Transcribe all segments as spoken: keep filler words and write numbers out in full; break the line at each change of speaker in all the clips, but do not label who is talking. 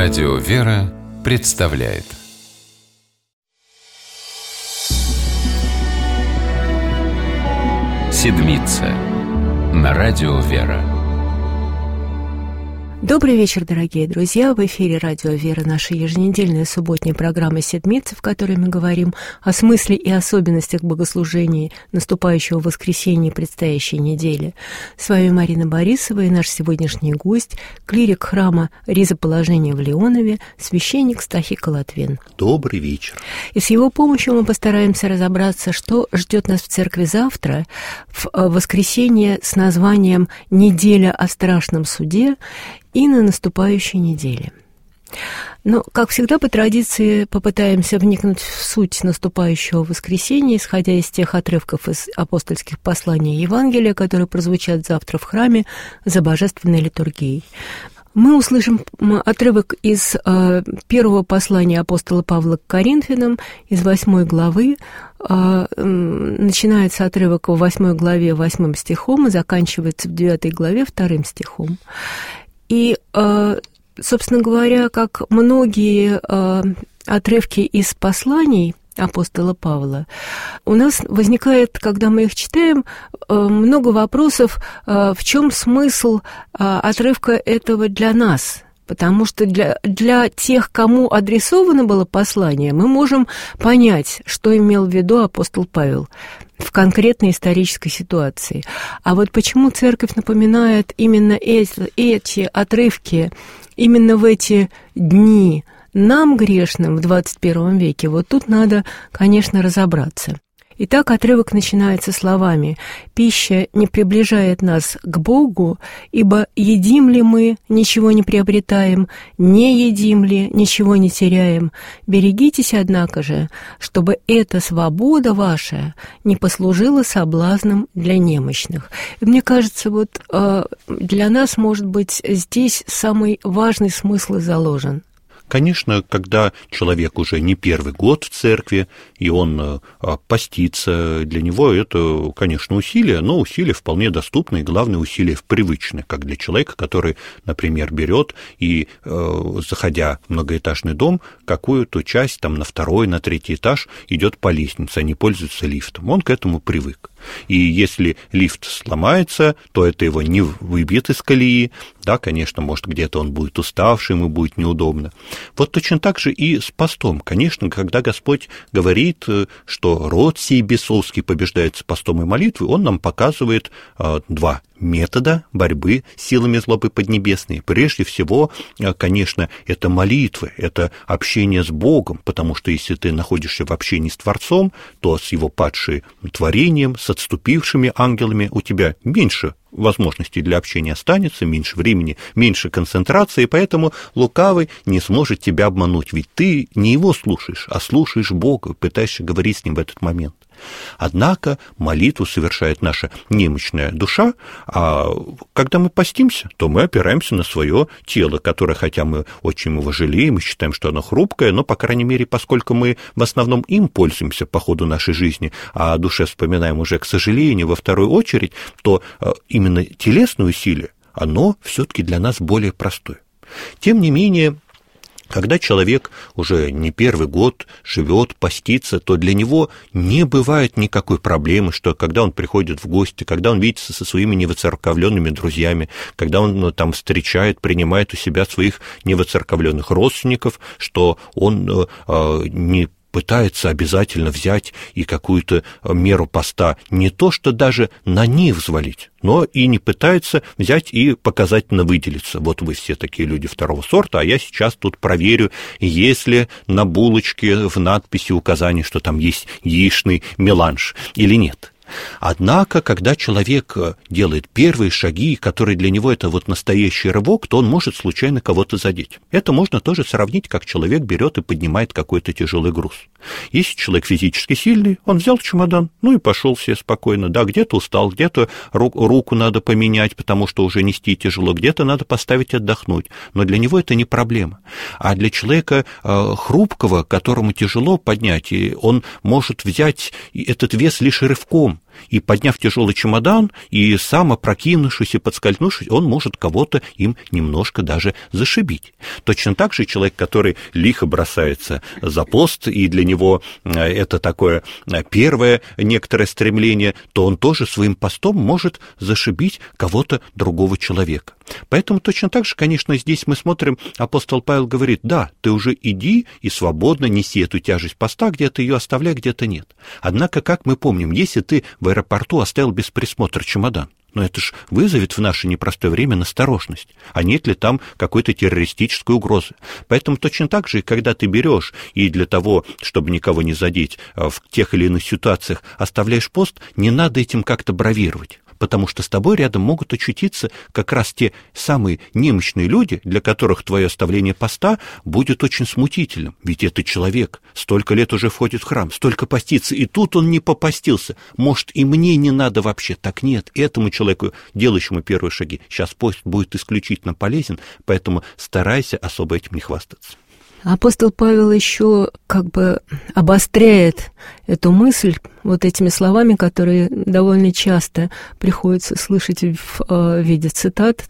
Радио «Вера» представляет Седмица на Радио «Вера».
Добрый вечер, дорогие друзья! В эфире Радио «Вера» наша еженедельная субботняя программа «Седмица», в которой мы говорим о смысле и особенностях богослужения наступающего воскресенья и предстоящей недели. С вами Марина Борисова и наш сегодняшний гость, клирик храма Ризоположения в Леонове, священник Стахий Латвин.
Добрый вечер!
И с его помощью мы постараемся разобраться, что ждет нас в церкви завтра, в воскресенье с названием «Неделя о страшном суде» и на наступающей неделе. Но, как всегда, по традиции попытаемся вникнуть в суть наступающего воскресенья, исходя из тех отрывков из апостольских посланий и Евангелия, которые прозвучат завтра в храме за божественной литургией. Мы услышим отрывок из э, первого послания апостола Павла к Коринфянам, из восьмой главы. Э, э, начинается отрывок в восьмой главе восьмым стихом и заканчивается в девятой главе вторым стихом. И, собственно говоря, как многие отрывки из посланий апостола Павла, у нас возникает, когда мы их читаем, много вопросов, в чем смысл отрывка этого для нас. Потому что для, для тех, кому адресовано было послание, мы можем понять, что имел в виду апостол Павел в конкретной исторической ситуации. А вот почему церковь напоминает именно эти, эти отрывки именно в эти дни нам, грешным, в двадцать первом веке, вот тут надо, конечно, разобраться. Итак, отрывок начинается словами: «Пища не приближает нас к Богу, ибо едим ли мы, ничего не приобретаем, не едим ли, ничего не теряем. Берегитесь, однако же, чтобы эта свобода ваша не послужила соблазном для немощных». И мне кажется, вот для нас, может быть, здесь самый важный смысл и заложен.
Конечно, когда человек уже не первый год в церкви, и он постится, для него это, конечно, усилие, но усилия вполне доступны, и главное, усилия привычны, как для человека, который, например, берет и, заходя в многоэтажный дом, какую-то часть, там, на второй, на третий этаж идет по лестнице, а не пользуется лифтом. Он к этому привык. И если лифт сломается, то это его не выбьет из колеи. Да, конечно, может, где-то он будет уставший, ему будет неудобно. Вот точно так же и с постом. Конечно, когда Господь говорит, что род сей бесовский побеждается постом и молитвой, Он нам показывает а, два метода борьбы с силами злобы поднебесной. Прежде всего, конечно, это молитвы, это общение с Богом, потому что если ты находишься в общении с Творцом, то с Его падшим творением, с отступившими ангелами у тебя меньше возможностей для общения останется, меньше времени, меньше концентрации, поэтому лукавый не сможет тебя обмануть, ведь ты не его слушаешь, а слушаешь Бога, пытаешься говорить с Ним в этот момент. Однако молитву совершает наша немощная душа, а когда мы постимся, то мы опираемся на свое тело, которое, хотя мы очень его жалеем и считаем, что оно хрупкое, но, по крайней мере, поскольку мы в основном им пользуемся по ходу нашей жизни, а о душе вспоминаем уже, к сожалению, во вторую очередь, то именно телесное усилие, оно все-таки для нас более простое. Тем не менее, когда человек уже не первый год живет, постится, то для него не бывает никакой проблемы, что когда он приходит в гости, когда он видится со своими невоцерковленными друзьями, когда он там встречает, принимает у себя своих невоцерковленных родственников, что он э, не пытается обязательно взять и какую-то меру поста, не то что даже на них взвалить, но и не пытается взять и показательно выделиться. Вот вы все такие люди второго сорта, а я сейчас тут проверю, есть ли на булочке в надписи указание, что там есть яичный меланж или нет. Однако, когда человек делает первые шаги, которые для него это вот настоящий рывок, то он может случайно кого-то задеть. Это можно тоже сравнить, как человек берет и поднимает какой-то тяжелый груз. Если человек физически сильный, он взял чемодан, ну и пошел себе спокойно. Да, где-то устал, где-то руку надо поменять, потому что уже нести тяжело, где-то надо поставить отдохнуть. Но для него это не проблема. А для человека хрупкого, которому тяжело поднять, и он может взять этот вес лишь рывком. И, подняв тяжелый чемодан, и сам опрокинувшись и подскользнувшись, он может кого-то им немножко даже зашибить. Точно так же человек, который лихо бросается за пост, и для него это такое первое некоторое стремление, то он тоже своим постом может зашибить кого-то другого человека. Поэтому точно так же, конечно, здесь мы смотрим, апостол Павел говорит: да, ты уже иди и свободно неси эту тяжесть поста, где-то ее оставляй, где-то нет. Однако, как мы помним, если ты в аэропорту оставил без присмотра чемодан, но это ж вызовет в наше непростое время настороженность, а нет ли там какой-то террористической угрозы. Поэтому точно так же, когда ты берешь и для того, чтобы никого не задеть в тех или иных ситуациях, оставляешь пост, не надо этим как-то бравировать. Потому что с тобой рядом могут очутиться как раз те самые немощные люди, для которых твое оставление поста будет очень смутительным. Ведь это человек, столько лет уже входит в храм, столько постится, и тут он не попостился. Может, и мне не надо вообще? Так нет, этому человеку, делающему первые шаги, сейчас пост будет исключительно полезен, поэтому старайся особо этим не хвастаться.
Апостол Павел еще как бы обостряет эту мысль вот этими словами, которые довольно часто приходится слышать в э, виде цитат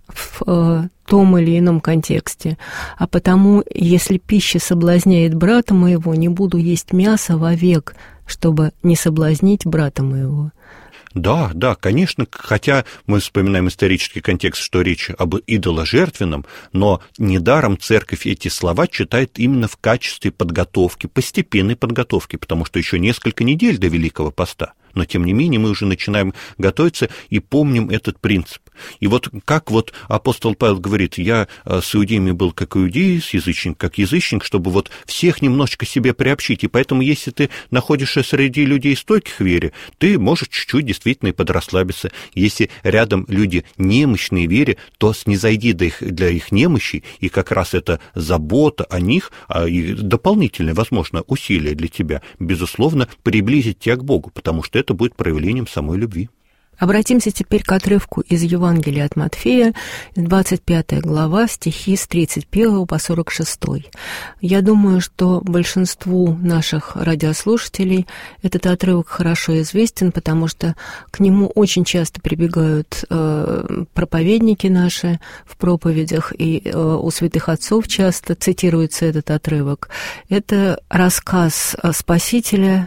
в э, том или ином контексте. А потому, если пища соблазняет брата моего, не буду есть мясо вовек, чтобы не соблазнить брата моего.
Да, да, конечно, хотя мы вспоминаем исторический контекст, что речь об идоложертвенном, но недаром церковь эти слова читает именно в качестве подготовки, постепенной подготовки, потому что еще несколько недель до Великого Поста. Но, тем не менее, мы уже начинаем готовиться и помним этот принцип. И вот как вот апостол Павел говорит: я с иудеями был как иудей, с язычником как язычник, чтобы вот всех немножечко себе приобщить. И поэтому, если ты находишься среди людей стойких в вере, ты можешь чуть-чуть действительно и подрасслабиться. Если рядом люди немощные в вере, то снизойди до их, для их немощи, и как раз это забота о них, а и дополнительное, возможно, усилие для тебя, безусловно, приблизит тебя к Богу, потому что это будет проявлением самой любви.
Обратимся теперь к отрывку из Евангелия от Матфея, двадцать пятая глава, стихи с тридцать первого по сорок шестой. Я думаю, что большинству наших радиослушателей этот отрывок хорошо известен, потому что к нему очень часто прибегают э, проповедники наши в проповедях, и э, у святых отцов часто цитируется этот отрывок. Это рассказ Спасителя,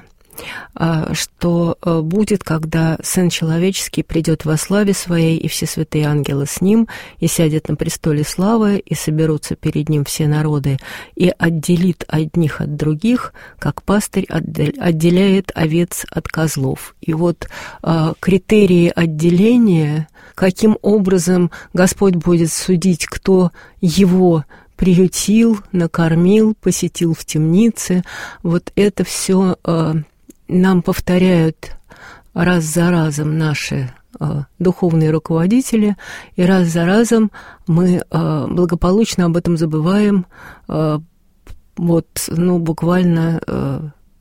что будет, когда Сын Человеческий придет во славе Своей, и все святые ангелы с Ним, и сядет на престоле славы, и соберутся перед Ним все народы, и отделит одних от других, как пастырь отделяет овец от козлов. И вот критерии отделения, каким образом Господь будет судить, кто Его приютил, накормил, посетил в темнице, вот это все нам повторяют раз за разом наши э, духовные руководители, и раз за разом мы э, благополучно об этом забываем, э, вот, ну, буквально э,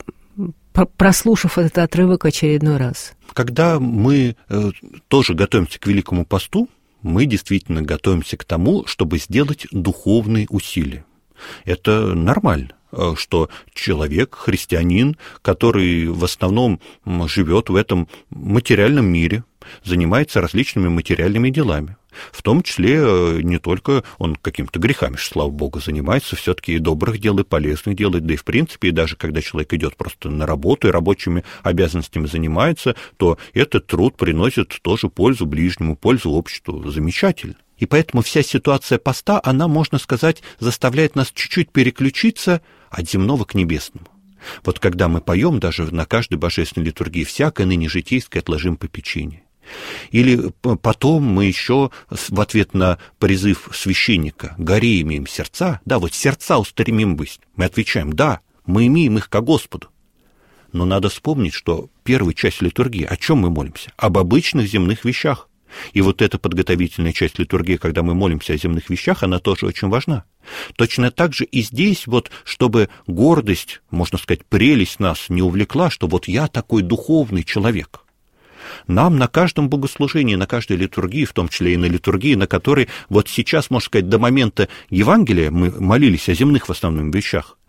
прослушав этот отрывок очередной раз.
Когда мы э, тоже готовимся к Великому посту, мы действительно готовимся к тому, чтобы сделать духовные усилия. Это нормально, что человек, христианин, который в основном живет в этом материальном мире, занимается различными материальными делами. В том числе не только он какими-то грехами, слава Богу, занимается, все-таки и добрых дел, и полезных дел, да и в принципе, и даже когда человек идет просто на работу и рабочими обязанностями занимается, то этот труд приносит тоже пользу ближнему, пользу обществу. Замечательно. И поэтому вся ситуация поста, она, можно сказать, заставляет нас чуть-чуть переключиться от земного к небесному. Вот когда мы поем даже на каждой божественной литургии «Всякое ныне житейское отложим попечение». Или потом мы еще в ответ на призыв священника «Горе имеем сердца», да, вот сердца устремим быть, мы отвечаем «Да, мы имеем их ко Господу». Но надо вспомнить, что первая часть литургии, о чем мы молимся? Об обычных земных вещах. И вот эта подготовительная часть литургии, когда мы молимся о земных вещах, она тоже очень важна. Точно так же и здесь, вот, чтобы гордость, можно сказать, прелесть нас не увлекла, что вот я такой духовный человек. Нам на каждом богослужении, на каждой литургии, в том числе и на литургии, на которой вот сейчас, можно сказать, до момента Евангелия мы молились о земных в основном вещах,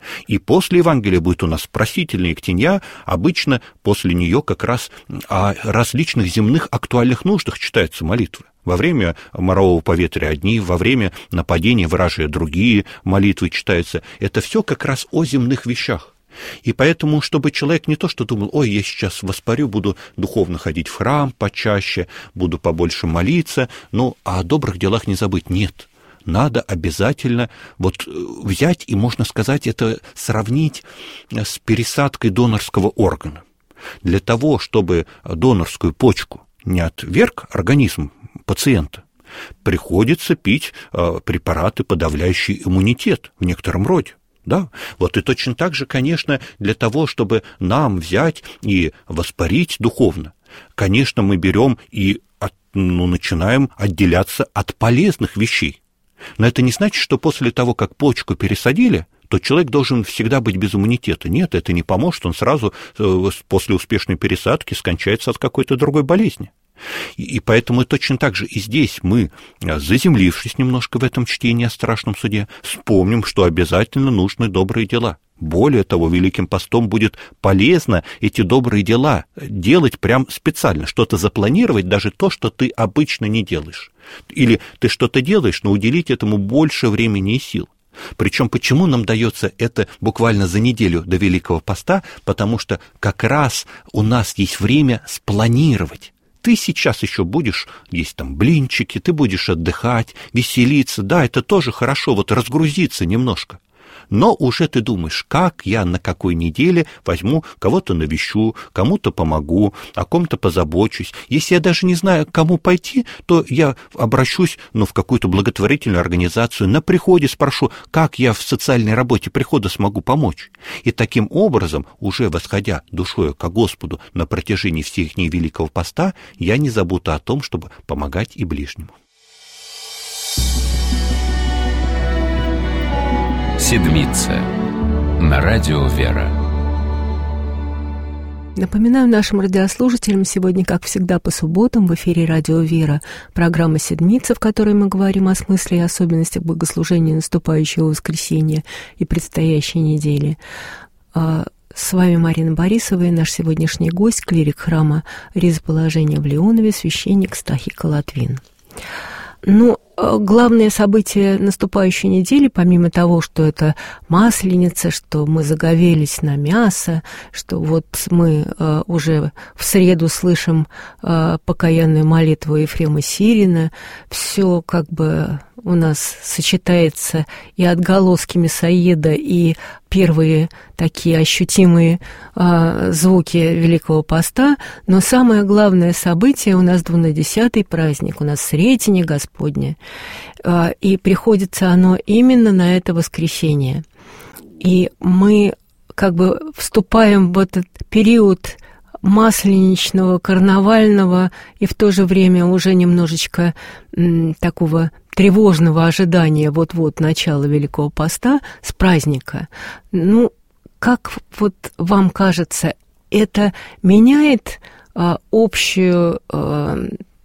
И после Евангелия будет у нас просительная ктенья, обычно после нее как раз о различных земных актуальных нуждах читаются молитвы. Во время морового поветрия одни, во время нападения вражья другие молитвы читаются. Это все как раз о земных вещах. И поэтому, чтобы человек не то что думал, ой, я сейчас воспарю, буду духовно ходить в храм почаще, буду побольше молиться, ну, а о добрых делах не забыть. Нет. Надо обязательно вот взять и, можно сказать, это сравнить с пересадкой донорского органа. Для того, чтобы донорскую почку не отверг организм пациента, приходится пить препараты, подавляющие иммунитет в некотором роде. Да, вот и точно так же, конечно, для того, чтобы нам взять и воспарить духовно, конечно, мы берем и от, ну, начинаем отделяться от полезных вещей. Но это не значит, что после того, как почку пересадили, то человек должен всегда быть без иммунитета. Нет, это не поможет, он сразу после успешной пересадки скончается от какой-то другой болезни. И поэтому точно так же и здесь мы, заземлившись немножко в этом чтении о страшном суде, вспомним, что обязательно нужны добрые дела. Более того, Великим постом будет полезно эти добрые дела делать прям специально, что-то запланировать, даже то, что ты обычно не делаешь. Или ты что-то делаешь, но уделить этому больше времени и сил. Причем почему нам дается это буквально за неделю до Великого поста? Потому что как раз у нас есть время спланировать. Ты сейчас еще будешь есть там блинчики, ты будешь отдыхать, веселиться. Да, это тоже хорошо, вот разгрузиться немножко. Но уже ты думаешь, как я на какой неделе возьму, кого-то навещу, кому-то помогу, о ком-то позабочусь. Если я даже не знаю, к кому пойти, то я обращусь ну, в какую-то благотворительную организацию, на приходе спрошу, как я в социальной работе прихода смогу помочь. И таким образом, уже восходя душою ко Господу на протяжении всех дней Великого поста, я не забуду о том, чтобы помогать и ближнему.
Седмица на радио «Вера».
Напоминаю нашим радиослушателям, сегодня, как всегда, по субботам в эфире радио «Вера» программа «Седмица», в которой мы говорим о смысле и особенностях богослужения наступающего воскресенья и предстоящей недели. С вами Марина Борисова и наш сегодняшний гость, клирик храма Ризоположения в Леонове, священник Стахий Латвин. Ну, главное событие наступающей недели, помимо того, что это Масленица, что мы заговелись на мясо, что вот мы э, уже в среду слышим э, покаянную молитву Ефрема Сирина, все как бы у нас сочетается и отголоски Мясоеда, и первые такие ощутимые э, звуки Великого Поста, но самое главное событие у нас двунадесятый праздник, у нас Сретение Господне, э, и приходится оно именно на это воскресенье. И мы как бы вступаем в этот период масленичного, карнавального и в то же время уже немножечко м, такого тревожного ожидания вот-вот начала Великого Поста с праздника. Ну, как вот вам кажется, это меняет а, общую а,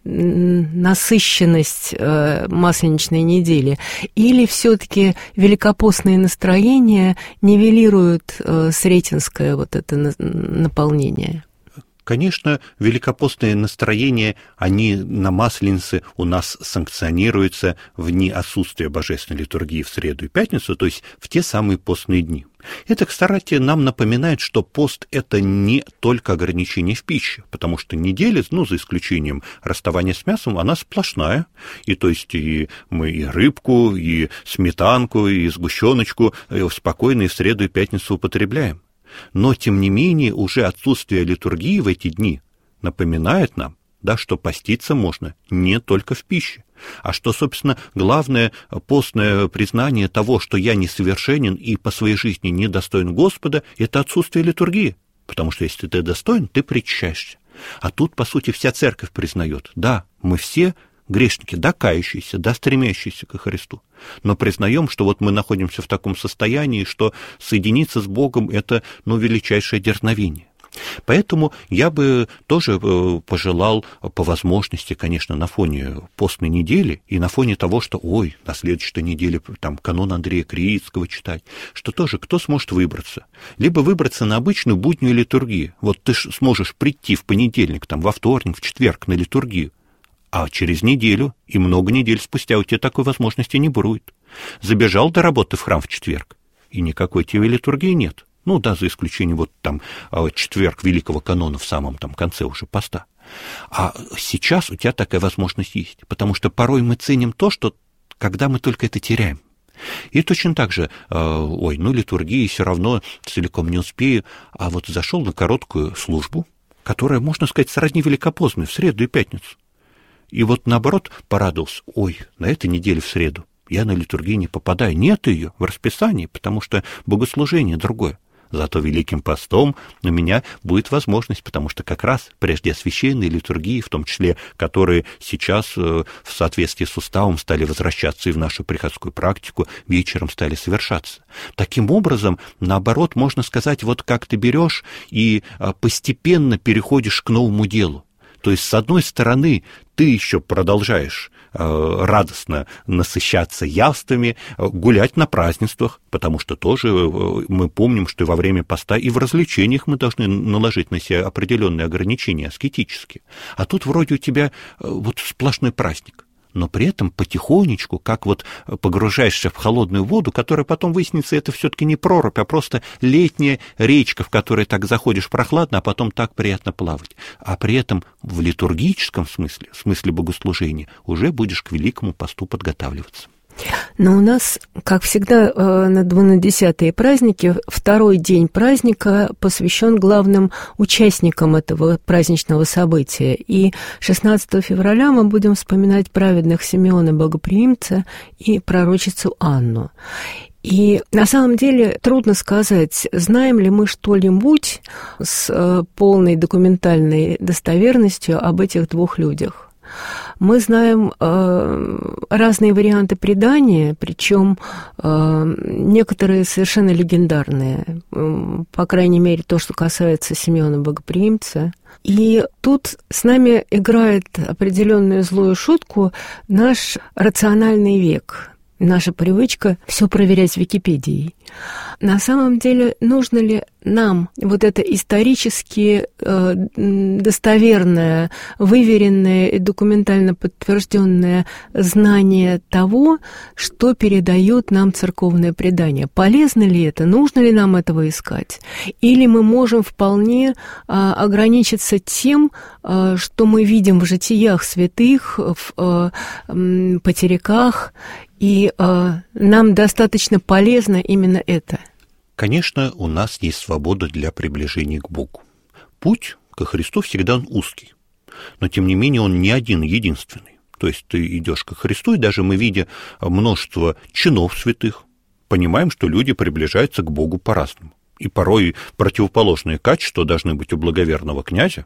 насыщенность а, масленичной недели? Или все-таки великопостные настроения нивелируют а, сретенское вот это наполнение?
Конечно, великопостные настроения, они на Масленице у нас санкционируются в дни отсутствия божественной литургии в среду и пятницу, то есть в те самые постные дни. Это, кстати, нам напоминает, что пост – это не только ограничение в пище, потому что неделя, ну, за исключением расставания с мясом, она сплошная, и то есть и мы и рыбку, и сметанку, и сгущеночку спокойно и в среду и пятницу употребляем. Но, тем не менее, уже отсутствие литургии в эти дни напоминает нам, да, что поститься можно не только в пище, а что, собственно, главное постное признание того, что я несовершенен и по своей жизни недостоин Господа, это отсутствие литургии, потому что если ты достоин, ты причащаешься. А тут, по сути, вся церковь признает, да, мы все грешники, да, кающиеся, да, стремящиеся ко Христу. Но признаем, что вот мы находимся в таком состоянии, что соединиться с Богом – это, ну, величайшее дерзновение. Поэтому я бы тоже пожелал по возможности, конечно, на фоне постной недели и на фоне того, что, ой, на следующей неделе там канон Андрея Крицкого читать, что тоже кто сможет выбраться? Либо выбраться на обычную буднюю литургию. Вот ты сможешь прийти в понедельник, там, во вторник, в четверг на литургию, а через неделю и много недель спустя у тебя такой возможности не будет. Забежал до работы в храм в четверг, и никакой тебе литургии нет. Ну да, за исключением вот там четверг Великого канона в самом там конце уже поста. А сейчас у тебя такая возможность есть, потому что порой мы ценим то, что когда мы только это теряем. И точно так же, ой, ну литургии все равно целиком не успею, а вот зашел на короткую службу, которая, можно сказать, сродни великопостной, в среду и пятницу. И вот наоборот порадовался, ой, на этой неделе в среду я на литургию не попадаю, нет ее в расписании, потому что богослужение другое. Зато Великим постом у меня будет возможность, потому что как раз прежде освященные литургии, в том числе, которые сейчас в соответствии с уставом стали возвращаться и в нашу приходскую практику, вечером стали совершаться. Таким образом, наоборот, можно сказать, вот как ты берешь и постепенно переходишь к новому делу. То есть, с одной стороны, ты еще продолжаешь э, радостно насыщаться явствами, гулять на празднествах, потому что тоже э, мы помним, что и во время поста, и в развлечениях мы должны наложить на себя определенные ограничения аскетические. А тут вроде у тебя э, вот сплошной праздник. Но при этом потихонечку, как вот погружаешься в холодную воду, которая потом выяснится, это все-таки не прорубь, а просто летняя речка, в которой так заходишь прохладно, а потом так приятно плавать. А при этом в литургическом смысле, в смысле богослужения, уже будешь к Великому посту подготавливаться.
Но у нас, как всегда, на двунадесятые праздники, второй день праздника посвящен главным участникам этого праздничного события. И шестнадцатого февраля мы будем вспоминать праведных Симеона Богоприимца и пророчицу Анну. И на самом деле трудно сказать, знаем ли мы что-нибудь с полной документальной достоверностью об этих двух людях. Мы знаем э, разные варианты предания, причем э, некоторые совершенно легендарные, э, по крайней мере, то, что касается Симеона Богоприимца. И тут с нами играет определенную злую шутку наш рациональный век, наша привычка все проверять Википедией. На самом деле, нужно ли нам вот это исторически э, достоверное, выверенное и документально подтвержденное знание того, что передает нам церковное предание? Полезно ли это? Нужно ли нам этого искать? Или мы можем вполне э, ограничиться тем, э, что мы видим в житиях святых, в э, э, потеряках, и э, нам достаточно полезно именно это?
Конечно, у нас есть свобода для приближения к Богу. Путь ко Христу всегда он узкий, но тем не менее он не один, единственный. То есть ты идешь ко Христу, и даже мы, видя множество чинов святых, понимаем, что люди приближаются к Богу по-разному. И порой противоположные качества должны быть у благоверного князя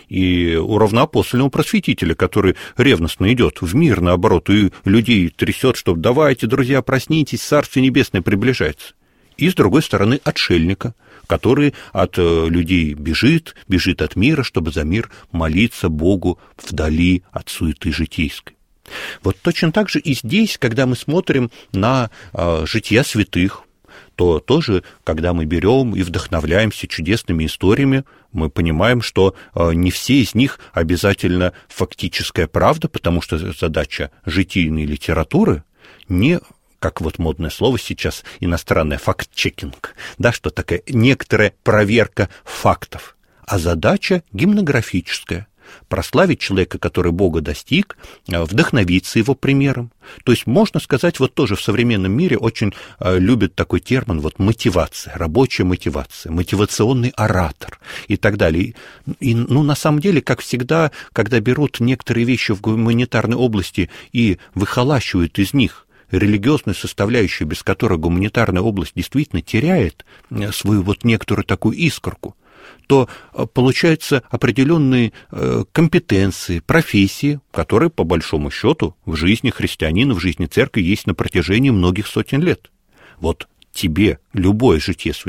и у равноапостольного просветителя, который ревностно идет в мир, наоборот, и людей трясет, что давайте, друзья, проснитесь, Царствие Небесное приближается. И, с другой стороны, отшельника, который от людей бежит, бежит от мира, чтобы за мир молиться Богу вдали от суеты житейской. Вот точно так же и здесь, когда мы смотрим на а, жития святых, то тоже, когда мы берем и вдохновляемся чудесными историями, мы понимаем, что а, не все из них обязательно фактическая правда, потому что задача житийной литературы не... как вот модное слово сейчас, иностранное, факт-чекинг, да, что такая некоторая проверка фактов, а задача гимнографическая, прославить человека, который Бога достиг, вдохновиться его примером. То есть, можно сказать, вот тоже в современном мире очень любят такой термин, вот мотивация, рабочая мотивация, мотивационный оратор и так далее. И, ну, на самом деле, как всегда, когда берут некоторые вещи в гуманитарной области и выхолащивают из них религиозную составляющую, без которой гуманитарная область действительно теряет свою вот некоторую такую искорку, то получаются определенные компетенции, профессии, которые, по большому счету, в жизни христианина, в жизни церкви есть на протяжении многих сотен лет. Вот тебе любое житие святых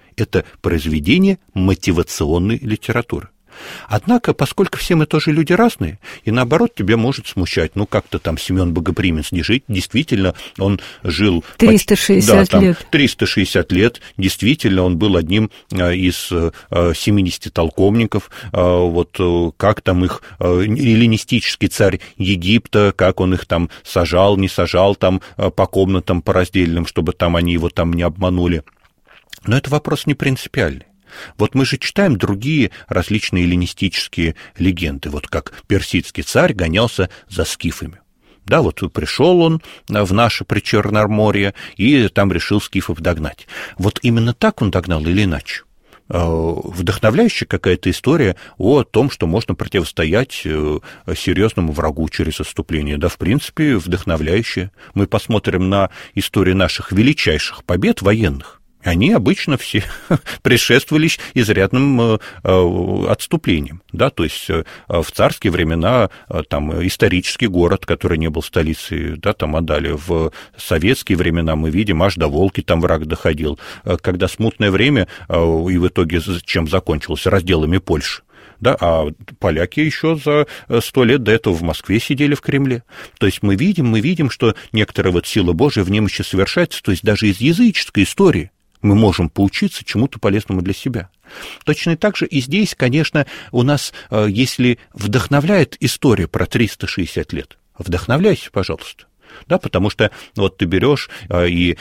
Это произведение мотивационной литературы. Однако, поскольку все мы тоже люди разные, и наоборот тебя может смущать, ну как-то там Семен Богоприменс не жить, действительно, он жил...
триста шестьдесят
почти, да, там,
лет.
триста шестьдесят лет, действительно, он был одним из семидесяти толковников, вот как там их эллинистический царь Египта, как он их там сажал, не сажал там по комнатам, по раздельным, чтобы там они его там не обманули. Но это вопрос не принципиальный. Вот мы же читаем другие различные эллинистические легенды, вот как персидский царь гонялся за скифами. Да, вот пришел он в наше Причерноморье и там решил скифов догнать. Вот именно так он догнал или иначе? Вдохновляющая какая-то история о том, что можно противостоять серьезному врагу через отступление. Да, в принципе, вдохновляющая. Мы посмотрим на историю наших величайших побед военных. Они обычно все предшествовались изрядным отступлением, да, то есть в царские времена там исторический город, который не был столицей, да, там отдали, в советские времена мы видим, аж до Волги там враг доходил, когда смутное время, и в итоге чем закончилось, разделами Польши. Да, а поляки еще за сто лет до этого в Москве сидели в Кремле. То есть мы видим, мы видим, что некоторая вот сила Божия в немощи совершается, то есть даже из языческой истории мы можем поучиться чему-то полезному для себя. Точно так же и здесь, конечно, у нас, если вдохновляет история про триста шестьдесят лет, вдохновляйся, пожалуйста. Да, потому что вот ты берешь и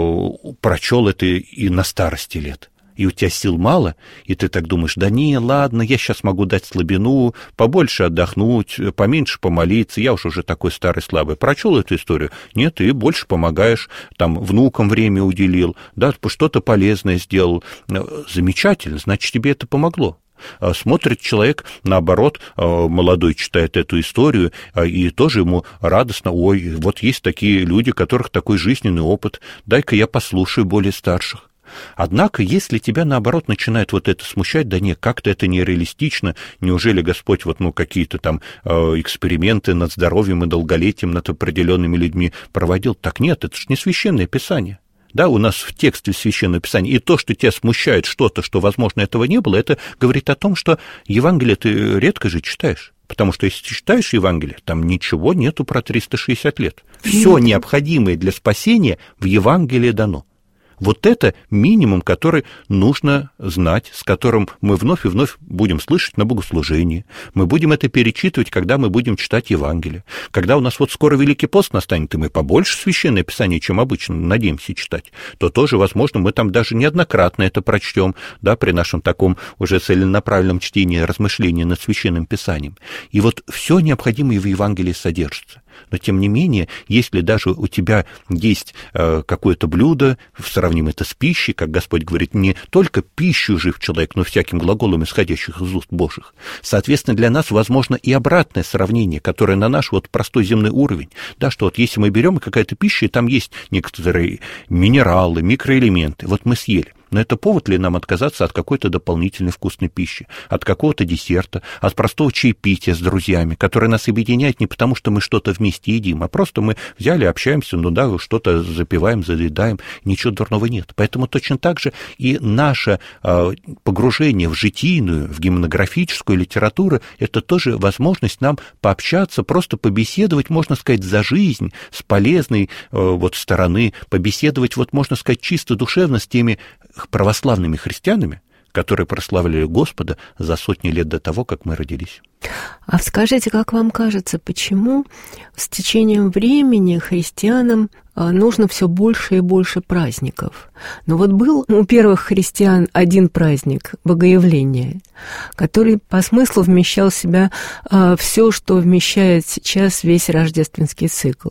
прочел это и на старости лет. И у тебя сил мало, и ты так думаешь, да не, ладно, я сейчас могу дать слабину, побольше отдохнуть, поменьше помолиться, я уж уже такой старый слабый. Прочел эту историю? Нет, ты больше помогаешь, там, внукам время уделил, да, что-то полезное сделал. Замечательно, значит, тебе это помогло. Смотрит человек, наоборот, молодой читает эту историю, и тоже ему радостно, ой, вот есть такие люди, у которых такой жизненный опыт, дай-ка я послушаю более старших. Однако, если тебя, наоборот, начинает вот это смущать, да нет, как-то это нереалистично, неужели Господь вот, ну, какие-то там э, эксперименты над здоровьем и долголетием над определенными людьми проводил? Так нет, это же не Священное Писание. Да, у нас в тексте Священного Писания, и то, что тебя смущает что-то, что, возможно, этого не было, это говорит о том, что Евангелие ты редко же читаешь. Потому что если ты читаешь Евангелие, там ничего нету про триста шестьдесят лет. Все необходимое для спасения в Евангелии дано. Вот это минимум, который нужно знать, с которым мы вновь и вновь будем слышать на богослужении. Мы будем это перечитывать, когда мы будем читать Евангелие. Когда у нас вот скоро Великий пост настанет, и мы побольше Священное Писание, чем обычно, надеемся читать, то тоже, возможно, мы там даже неоднократно это прочтем, да, при нашем таком уже целенаправленном чтении, размышлении над Священным Писанием. И вот все необходимое в Евангелии содержится. Но, тем не менее, если даже у тебя есть э, какое-то блюдо, сравним это с пищей, как Господь говорит, не только пищу жив человек, но всяким глаголом, исходящих из уст Божьих. Соответственно, для нас возможно и обратное сравнение, которое на наш вот простой земной уровень. Да, что вот если мы берем какая-то пища, и там есть некоторые минералы, микроэлементы, вот мы съели. Но это повод ли нам отказаться от какой-то дополнительной вкусной пищи, от какого-то десерта, от простого чаепития с друзьями, которое нас объединяет не потому, что мы что-то вместе едим, а просто мы взяли, общаемся, ну да, что-то запиваем, заедаем, ничего дурного нет. Поэтому точно так же и наше э, погружение в житийную, в гимнографическую литературу, это тоже возможность нам пообщаться, просто побеседовать, можно сказать, за жизнь, с полезной э, вот стороны, побеседовать, вот можно сказать, чисто душевно с теми православными христианами, которые прославляли Господа за сотни лет до того, как мы родились.
А скажите, как вам кажется, почему с течением времени христианам нужно все больше и больше праздников? Ну вот был у первых христиан один праздник – Богоявление, который по смыслу вмещал в себя все, что вмещает сейчас весь рождественский цикл.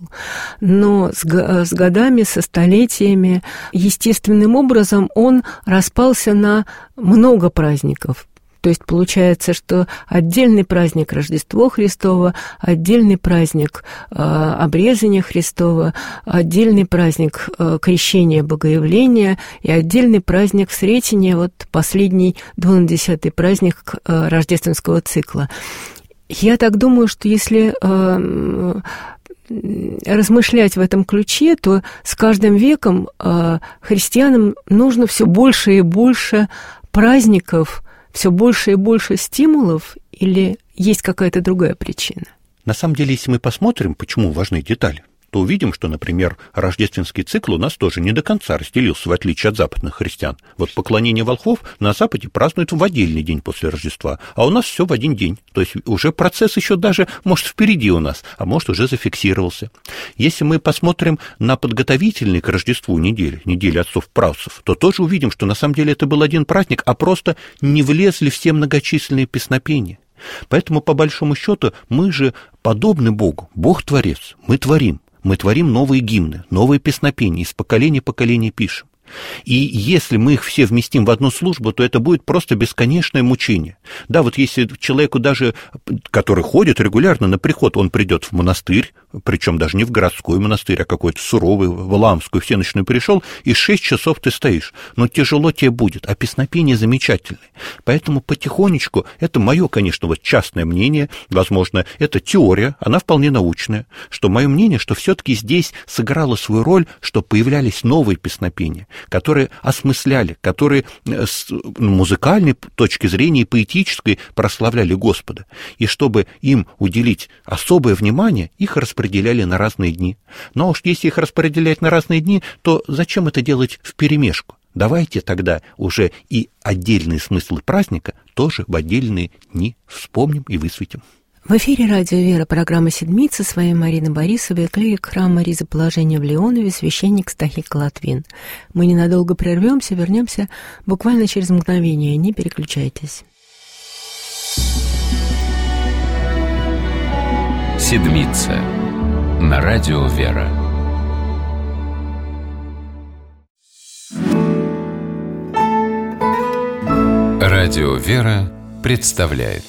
Но с, с годами, со столетиями, естественным образом он распался на много праздников. То есть получается, что отдельный праздник Рождество Христово, отдельный праздник э, обрезания Христова, отдельный праздник э, крещения Богоявления и отдельный праздник Сретения, вот последний двунадесятый праздник э, рождественского цикла. Я так думаю, что если э, размышлять в этом ключе, то с каждым веком христианам нужно все больше и больше праздников, все больше и больше стимулов, или есть какая-то другая причина?
На самом деле, если мы посмотрим, почему важны детали, то увидим, что, например, рождественский цикл у нас тоже не до конца разделился, в отличие от западных христиан. Вот поклонение волхвов на Западе празднуют в отдельный день после Рождества, а у нас все в один день. То есть уже процесс еще даже, может, впереди у нас, а может, уже зафиксировался. Если мы посмотрим на подготовительные к Рождеству недели, недели отцов-праотцев, то тоже увидим, что на самом деле это был один праздник, а просто не влезли все многочисленные песнопения. Поэтому, по большому счету, мы же подобны Богу. Бог творец, мы творим. Мы творим новые гимны, новые песнопения, из поколения в поколение пишем. И если мы их все вместим в одну службу, то это будет просто бесконечное мучение. Да, вот если человеку даже, который ходит регулярно на приход, он придет в монастырь, причем даже не в городской монастырь, а какой-то суровый, в Валаамскую всеночную пришел, и шесть часов ты стоишь. Но тяжело тебе будет, а песнопения замечательные. Поэтому потихонечку, это мое, конечно, вот частное мнение, возможно, это теория, она вполне научная, что мое мнение, что все-таки здесь сыграла свою роль, что появлялись новые песнопения, которые осмысляли, которые с музыкальной точки зрения и поэтической прославляли Господа. И чтобы им уделить особое внимание, их распределяли на разные дни. Но уж если их распределять на разные дни, то зачем это делать вперемешку? Давайте тогда уже и отдельные смыслы праздника тоже в отдельные дни вспомним и высветим.
В эфире «Радио Вера», программа «Седмица», с вами Марина Борисова и клирик храма Ризоположения в Леонове, священник Стахик Латвин. Мы ненадолго прервемся, вернемся буквально через мгновение. Не переключайтесь.
«Седмица» на «Радио Вера». «Радио Вера» представляет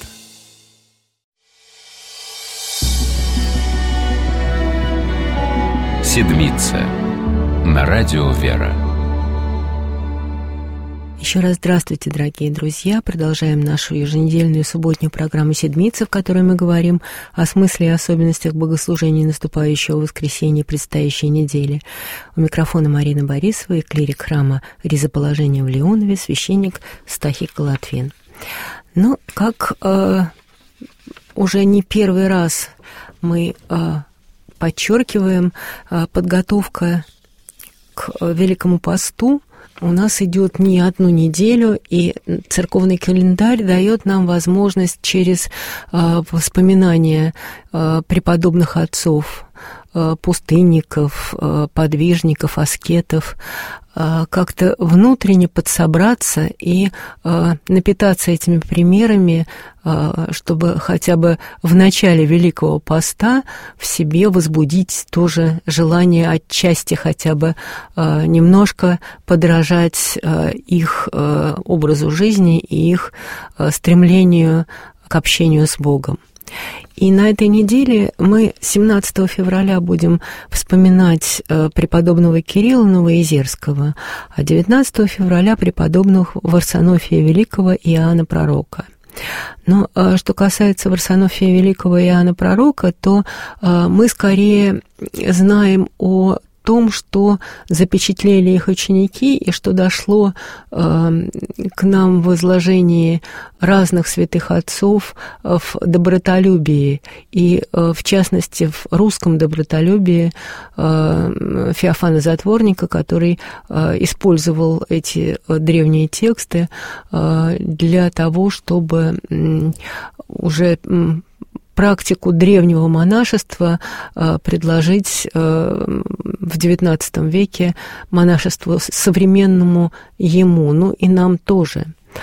«Седмица» на «Радио Вера».
Еще раз здравствуйте, дорогие друзья. Продолжаем нашу еженедельную субботнюю программу «Седмица», в которой мы говорим о смысле и особенностях богослужения наступающего воскресенья предстоящей недели. У микрофона Марина Борисова и клирик храма Ризоположения в Леонове, священник Стахик Латвин. Ну, как э, уже не первый раз мы э, подчеркиваем, э, подготовка к Великому посту у нас идет не одну неделю, и церковный календарь дает нам возможность через э, воспоминания э, преподобных отцов, э, пустынников, э, подвижников, аскетов, э, как-то внутренне подсобраться и э, напитаться этими примерами, э, чтобы хотя бы в начале Великого поста в себе возбудить тоже желание отчасти хотя бы э, немножко подражать их образу жизни и их стремлению к общению с Богом. И на этой неделе мы семнадцатого февраля будем вспоминать преподобного Кирилла Новоизерского, а девятнадцатого февраля преподобных Варсонофия Великого и Иоанна Пророка. Но что касается Варсонофия Великого и Иоанна Пророка, то мы скорее знаем о том, что запечатлели их ученики и что дошло э, к нам в изложении разных святых отцов в добротолюбии, и э, в частности в русском добротолюбии э, Феофана Затворника, который э, использовал эти древние тексты э, для того, чтобы э, уже э, практику древнего монашества э, предложить э, в девятнадцатом веке монашеству современному ему, ну и нам тоже.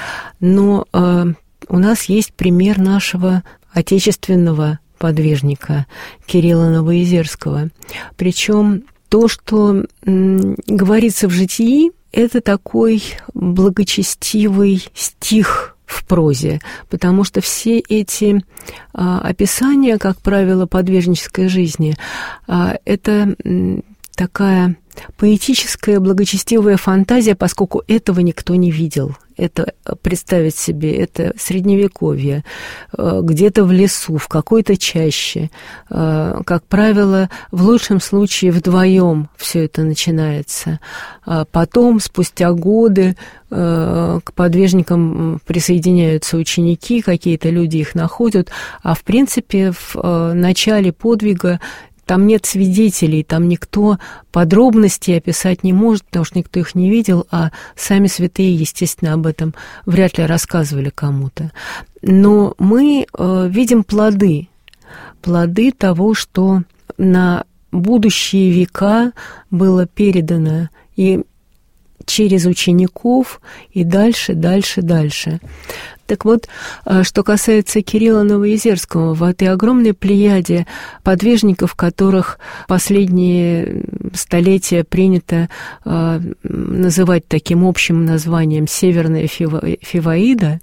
Но э, у нас есть пример нашего отечественного подвижника Кирилла Новоизерского. Причем то, что м, говорится в житии, это такой благочестивый стих в прозе, потому что все эти а, описания, как правило, подвижнической жизни, а, это м, такая поэтическая, благочестивая фантазия, поскольку этого никто не видел. это представить себе, это средневековье, где-то в лесу, в какой-то чаще. Как правило, в лучшем случае вдвоем все это начинается. Потом, спустя годы, к подвижникам присоединяются ученики, какие-то люди их находят, а в принципе в начале подвига там нет свидетелей, там никто подробностей описать не может, потому что никто их не видел, а сами святые, естественно, об этом вряд ли рассказывали кому-то. Но мы э, видим плоды, плоды того, что на будущие века было передано и через учеников, и дальше, дальше, дальше. Так вот, что касается Кирилла Новоезерского, в этой огромной плеяде подвижников, которых последние столетия принято э, называть таким общим названием «Северная Фиваида»,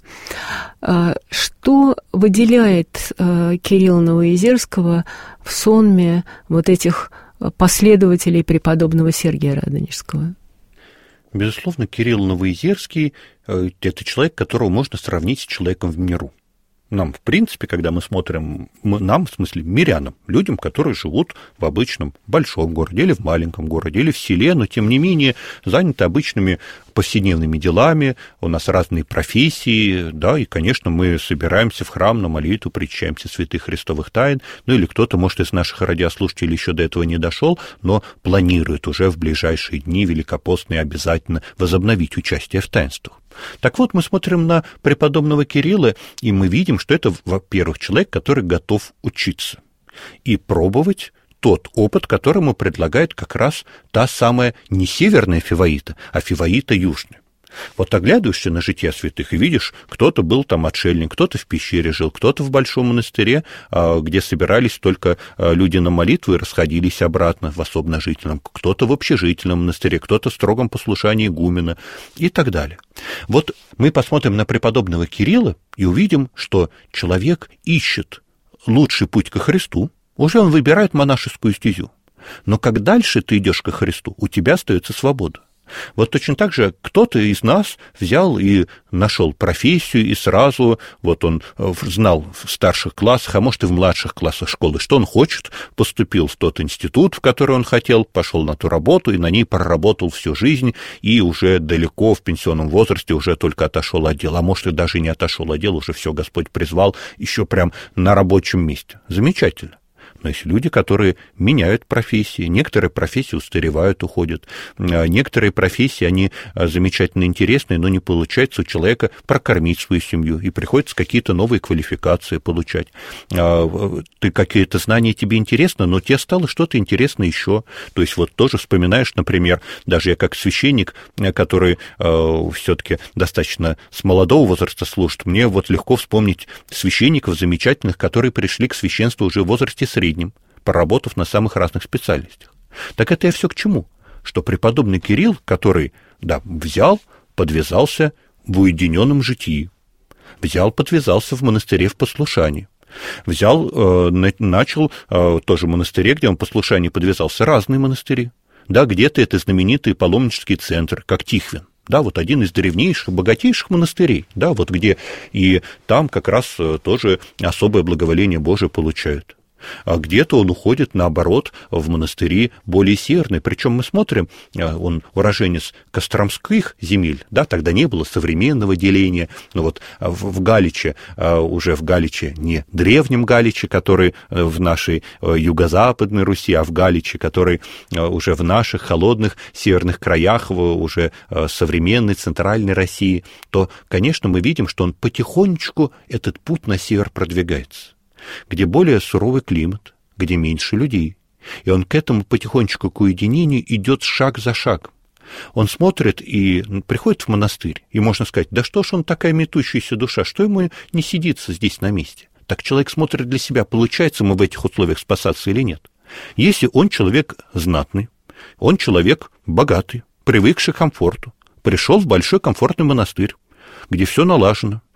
э, что выделяет э, Кирилла Новоезерского в сонме вот этих последователей преподобного Сергия Радонежского?
Безусловно, Кирилл Новоезерский – это человек, которого можно сравнить с человеком в миру. Нам, в принципе, когда мы смотрим, мы, нам, в смысле, мирянам, людям, которые живут в обычном большом городе или в маленьком городе, или в селе, но, тем не менее, заняты обычными повседневными делами, у нас разные профессии, да, и, конечно, мы собираемся в храм на молитву, причащаемся святых христовых тайн, ну, или кто-то, может, из наших радиослушателей еще до этого не дошел, но планирует уже в ближайшие дни великопостные обязательно возобновить участие в таинствах. Так вот, мы смотрим на преподобного Кирилла, и мы видим, что это, во-первых, человек, который готов учиться и пробовать тот опыт, который ему предлагает как раз та самая не северная Фиваита, а Фиваита южная. Вот оглядываешься на жития святых и видишь, кто-то был там отшельник, кто-то в пещере жил, кто-то в большом монастыре, где собирались только люди на молитву и расходились обратно в особножительном, кто-то в общежительном монастыре, кто-то в строгом послушании игумена и так далее. Вот мы посмотрим на преподобного Кирилла и увидим, что человек ищет лучший путь ко Христу, уже он выбирает монашескую стезю. Но как дальше ты идешь ко Христу, у тебя остается свобода. Вот точно так же кто-то из нас взял и нашел профессию, и сразу, вот он знал в старших классах, а может и в младших классах школы, что он хочет, поступил в тот институт, в который он хотел, пошел на ту работу, и на ней проработал всю жизнь, и уже далеко в пенсионном возрасте уже только отошел от дел, а может и даже не отошел от дел, уже все Господь призвал, еще прям на рабочем месте. Замечательно. Но есть люди, которые меняют профессии, некоторые профессии устаревают, уходят, некоторые профессии, они замечательно интересные, но не получается у человека прокормить свою семью, и приходится какие-то новые квалификации получать. Ты какие-то знания тебе интересны, но тебе стало что-то интересно еще. То есть вот тоже вспоминаешь, например, даже я как священник, который все-таки достаточно с молодого возраста служит, мне вот легко вспомнить священников замечательных, которые пришли к священству уже в возрасте среднем, поработав на самых разных специальностях. Так это я все к чему? Что преподобный Кирилл, который, да, взял, подвязался в уединенном житии, взял, подвязался в монастыре в послушании, взял, э, начал э, тоже в монастыре, где он в послушании подвязался, разные монастыри. Да, где-то это знаменитый паломнический центр, как Тихвин. Да, вот один из древнейших, богатейших монастырей, да, вот где и там как раз тоже особое благоволение Божие получают. А где-то он уходит, наоборот, в монастыри более северные. Причем мы смотрим, он уроженец костромских земель, да, тогда не было современного деления, но вот в Галиче, уже в Галиче, не древнем Галиче, который в нашей юго-западной Руси, а в Галиче, который уже в наших холодных северных краях, уже современной центральной России, то, конечно, мы видим, что он потихонечку этот путь на север продвигается, где более суровый климат, где меньше людей. И он к этому потихонечку, к уединению, идет шаг за шагом. Он смотрит и приходит в монастырь, и можно сказать, да что ж он такая метущаяся душа, что ему не сидится здесь на месте? Так человек смотрит для себя, получается ему в этих условиях спасаться или нет. Если он человек знатный, он человек богатый, привыкший к комфорту, пришел в большой комфортный монастырь, где все налажено,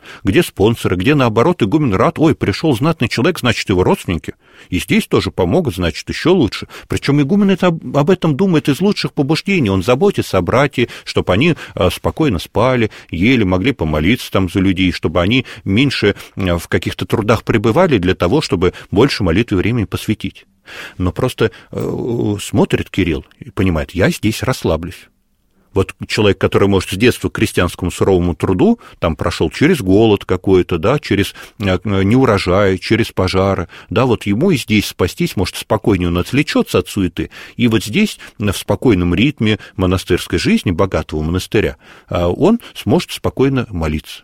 где спонсоры, где, наоборот, игумен рад, ой, пришел знатный человек, значит, его родственники, и здесь тоже помогут, значит, еще лучше. Причем игумен это, об этом думает из лучших побуждений, он заботится о братьях, чтобы они спокойно спали, ели, могли помолиться там за людей, чтобы они меньше в каких-то трудах пребывали для того, чтобы больше молитвы времени посвятить. Но просто э, смотрит Кирилл и понимает, я здесь расслаблюсь. Вот человек, который, может, с детства к крестьянскому суровому труду там прошел через голод какой-то, да, через неурожай, через пожары, да, вот ему и здесь спастись, может, спокойнее он отвлечется от суеты, и вот здесь, в спокойном ритме монастырской жизни, богатого монастыря, он сможет спокойно молиться.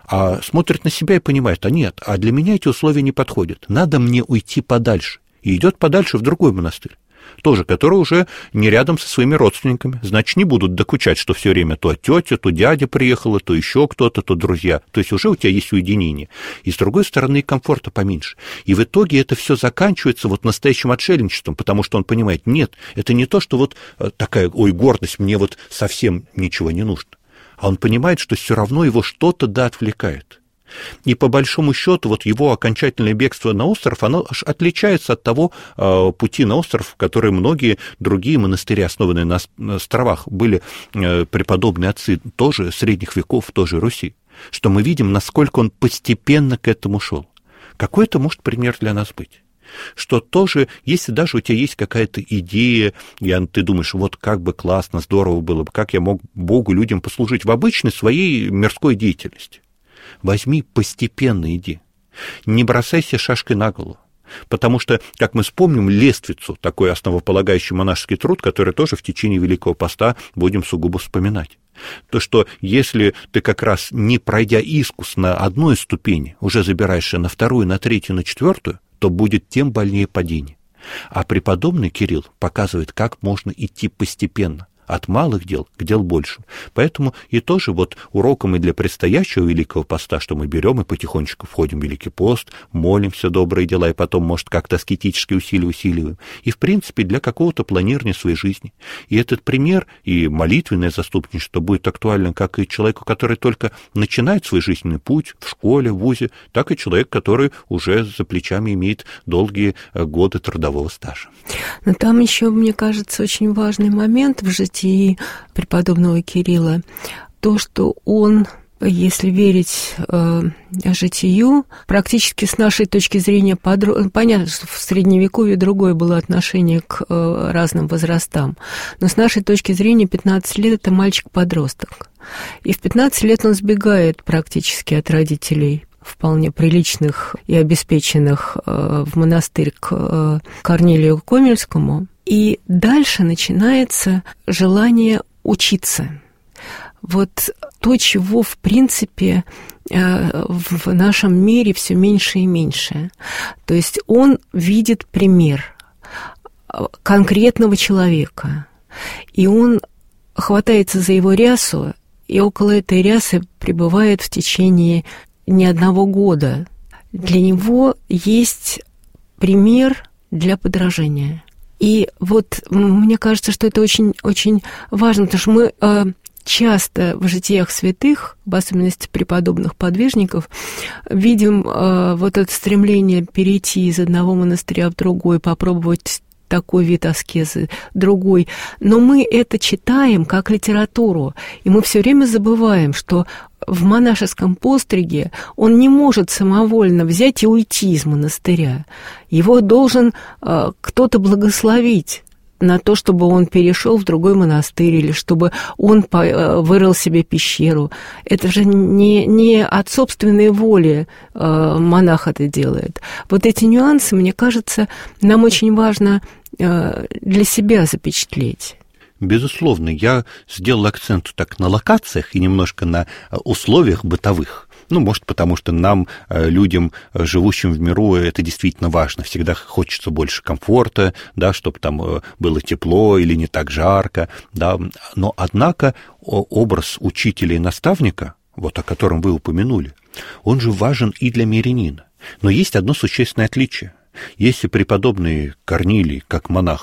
А смотрит на себя и понимает, а нет, а для меня эти условия не подходят, надо мне уйти подальше, и идет подальше в другой монастырь. Тоже, который уже не рядом со своими родственниками, значит, не будут докучать, что все время то тетя, то дядя приехала, то еще кто-то, то друзья. То есть уже у тебя есть уединение. И, с другой стороны, комфорта поменьше. И в итоге это все заканчивается вот настоящим отшельничеством, потому что он понимает, нет, это не то, что вот такая, ой, гордость, мне вот совсем ничего не нужно. А он понимает, что все равно его что-то да отвлекает. И по большому счету вот его окончательное бегство на остров, оно отличается от того э, пути на остров, в который многие другие монастыри, основанные на островах, были э, преподобные отцы тоже средних веков, тоже Руси, что мы видим, насколько он постепенно к этому шел. Какой это может пример для нас быть? Что тоже, если даже у тебя есть какая-то идея, и ты думаешь, вот как бы классно, здорово было бы, как я мог Богу, людям послужить в обычной своей мирской деятельности. Возьми, постепенно иди. Не бросайся шашкой на голову. Потому что, как мы вспомним, лествицу, такой основополагающий монашеский труд, который тоже в течение Великого Поста будем сугубо вспоминать. То, что если ты как раз, не пройдя искусно одной ступени, уже забираешься на вторую, на третью, на четвертую, то будет тем больнее падение. А преподобный Кирилл показывает, как можно идти постепенно. От малых дел к дел большим. Поэтому и тоже вот уроком и для предстоящего Великого Поста, что мы берем и потихонечку входим в Великий Пост, молимся добрые дела, и потом, может, как-то аскетические усилия усиливаем. И, в принципе, для какого-то планирования своей жизни. И этот пример, и молитвенное заступничество будет актуально как и человеку, который только начинает свой жизненный путь в школе, в вузе, так и человек, который уже за плечами имеет долгие годы трудового стажа.
Но там еще, мне кажется, очень важный момент в житии и преподобного Кирилла, то, что он, если верить э, житию, практически с нашей точки зрения, подро... понятно, что в Средневековье другое было отношение к э, разным возрастам, но с нашей точки зрения пятнадцать лет – это мальчик-подросток. И в пятнадцать лет он сбегает практически от родителей, вполне приличных и обеспеченных, э, в монастырь к э, Корнилию Комельскому. И дальше начинается желание учиться. Вот то, чего, в принципе, в нашем мире все меньше и меньше. То есть он видит пример конкретного человека, и он хватается за его рясу, и около этой рясы пребывает в течение не одного года. Для него есть пример для подражания. И вот мне кажется, что это очень, очень важно, потому что мы э, часто в житиях святых, в особенности преподобных подвижников, видим э, вот это стремление перейти из одного монастыря в другой, попробовать такой вид аскезы, другой. Но мы это читаем как литературу, и мы все время забываем, что в монашеском постриге он не может самовольно взять и уйти из монастыря. Его должен э, кто-то благословить на то, чтобы он перешел в другой монастырь, или чтобы он вырыл себе пещеру. Это же не, не от собственной воли э, монах это делает. Вот эти нюансы, мне кажется, нам очень важно э, для себя запечатлеть.
Безусловно, я сделал акцент так на локациях и немножко на условиях бытовых. Ну, может, потому что нам, людям, живущим в миру, это действительно важно. Всегда хочется больше комфорта, да, чтобы там было тепло или не так жарко, да. Но, однако, образ учителя и наставника, вот о котором вы упомянули, он же важен и для мирянина. Но есть одно существенное отличие. Если преподобный Корнилий, как монах,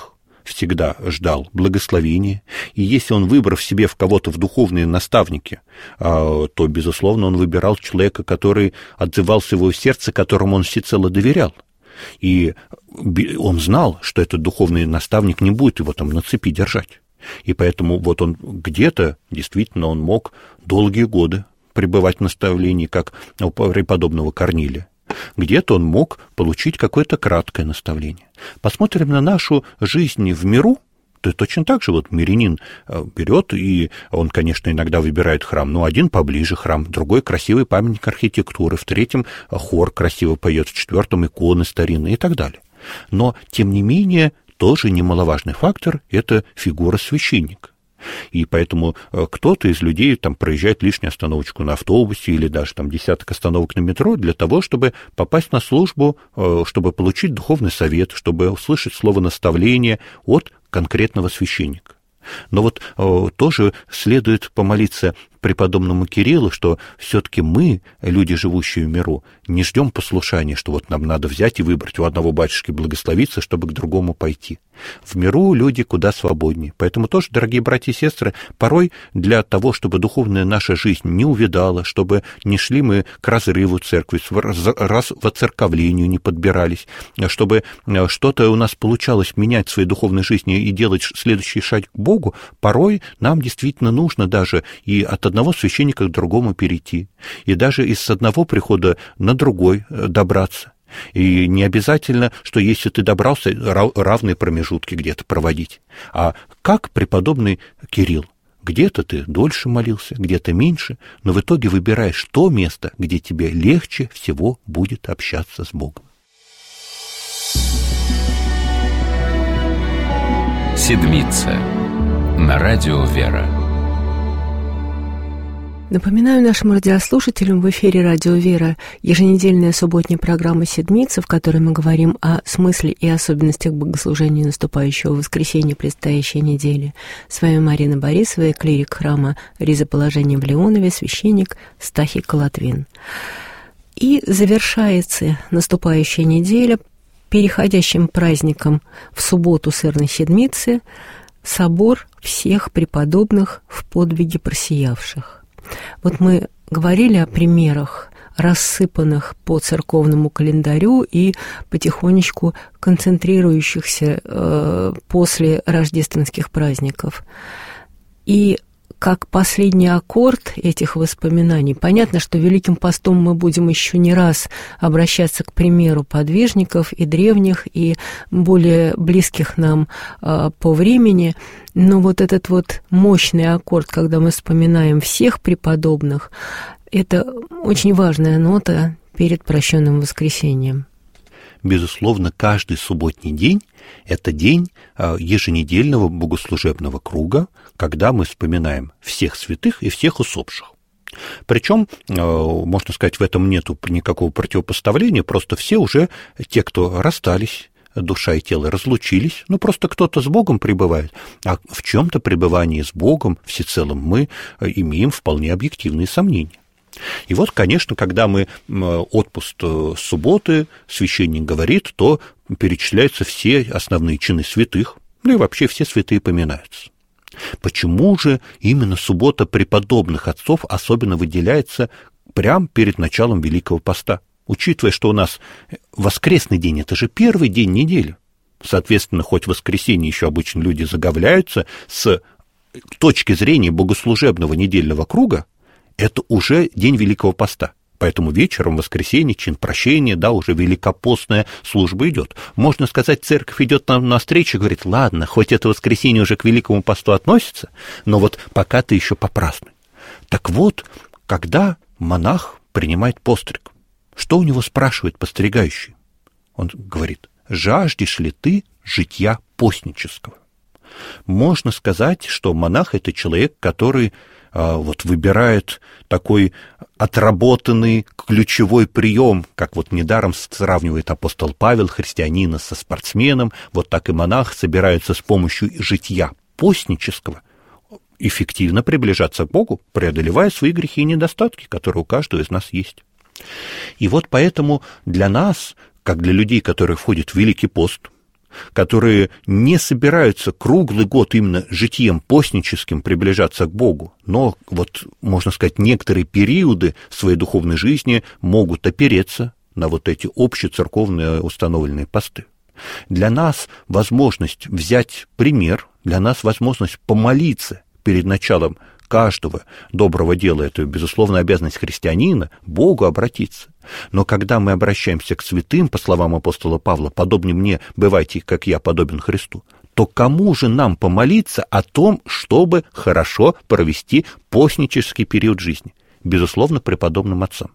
всегда ждал благословения, и если он, выбрав себе в кого-то в духовные наставники, то, безусловно, он выбирал человека, который отзывался в его сердце, которому он всецело доверял. И он знал, что этот духовный наставник не будет его там на цепи держать. И поэтому вот он где-то, действительно, он мог долгие годы пребывать в наставлении, как у преподобного Корнилия. Где-то он мог получить какое-то краткое наставление. Посмотрим на нашу жизнь в миру, то точно так же вот мирянин берет, и он, конечно, иногда выбирает храм, но один поближе храм, другой красивый памятник архитектуры, в третьем хор красиво поет, в четвертом иконы старинные и так далее. Но, тем не менее, тоже немаловажный фактор – это фигура священника. И поэтому кто-то из людей там проезжает лишнюю остановочку на автобусе или даже там десяток остановок на метро для того, чтобы попасть на службу, чтобы получить духовный совет, чтобы услышать слово наставления от конкретного священника. Но вот тоже следует помолиться преподобному Кириллу, что все-таки мы, люди, живущие в миру, не ждем послушания, что вот нам надо взять и выбрать у одного батюшки благословиться, чтобы к другому пойти. В миру люди куда свободнее. Поэтому тоже, дорогие братья и сестры, порой для того, чтобы духовная наша жизнь не увядала, чтобы не шли мы к разрыву церкви, раз воцерковлению не подбирались, чтобы что-то у нас получалось менять в своей духовной жизни и делать следующий шаг к Богу, порой нам действительно нужно даже и от одного священника к другому перейти, и даже из одного прихода на другой добраться. И не обязательно, что если ты добрался, равные промежутки где-то проводить. А как преподобный Кирилл? Где-то ты дольше молился, где-то меньше, но в итоге выбираешь то место, где тебе легче всего будет общаться с Богом.
Седмица на радио «Вера».
Напоминаю нашим радиослушателям, в эфире «Радио Вера» еженедельная субботняя программа «Седмица», в которой мы говорим о смысле и особенностях богослужения наступающего воскресенья предстоящей недели. С вами Марина Борисова, клирик храма Ризоположения в Леонове, священник Стахий Колотвин. И завершается наступающая неделя переходящим праздником в субботу сырной седмицы собор всех преподобных в подвиге просиявших. Вот мы говорили о примерах, рассыпанных по церковному календарю и потихонечку концентрирующихся э, после рождественских праздников. И как последний аккорд этих воспоминаний, понятно, что Великим постом мы будем еще не раз обращаться к примеру подвижников и древних, и более близких нам э, по времени, но вот этот вот мощный аккорд, когда мы вспоминаем всех преподобных, это очень важная нота перед прощенным воскресением.
Безусловно, каждый субботний день – это день еженедельного богослужебного круга, когда мы вспоминаем всех святых и всех усопших. Причем, можно сказать, в этом нету никакого противопоставления, просто все уже, те, кто расстались, душа и тело разлучились, ну, просто кто-то с Богом пребывает, а в чем-то пребывании с Богом всецелом мы имеем вполне объективные сомнения. И вот, конечно, когда мы отпуск субботы, священник говорит, то перечисляются все основные чины святых, ну и вообще все святые поминаются. Почему же именно суббота преподобных отцов особенно выделяется прямо перед началом Великого поста? Учитывая, что у нас воскресный день – это же первый день недели. Соответственно, хоть в воскресенье еще обычно люди заговляются, с точки зрения богослужебного недельного круга, это уже день Великого поста. Поэтому вечером, в воскресенье, чин прощения, да, уже великопостная служба идет. Можно сказать, церковь идет нам навстречу и говорит, ладно, хоть это воскресенье уже к Великому посту относится, но вот пока ты еще попразднуй. Так вот, когда монах принимает постриг, что у него спрашивает постригающий? Он говорит, жаждешь ли ты житья постнического? Можно сказать, что монах – это человек, который вот выбирает такой отработанный ключевой прием, как вот недаром сравнивает апостол Павел христианина со спортсменом, вот так и монах собирается с помощью житья постнического эффективно приближаться к Богу, преодолевая свои грехи и недостатки, которые у каждого из нас есть. И вот поэтому для нас, как для людей, которые входят в Великий пост, которые не собираются круглый год именно житием постническим приближаться к Богу, но, вот, можно сказать, некоторые периоды своей духовной жизни могут опереться на вот эти общецерковные установленные посты. Для нас возможность взять пример, для нас возможность помолиться перед началом каждого доброго дела, это, безусловно, обязанность христианина, Богу обратиться. Но когда мы обращаемся к святым, по словам апостола Павла, подобны мне, бывайте, как я подобен Христу, то кому же нам помолиться о том, чтобы хорошо провести постнический период жизни? Безусловно, преподобным отцам.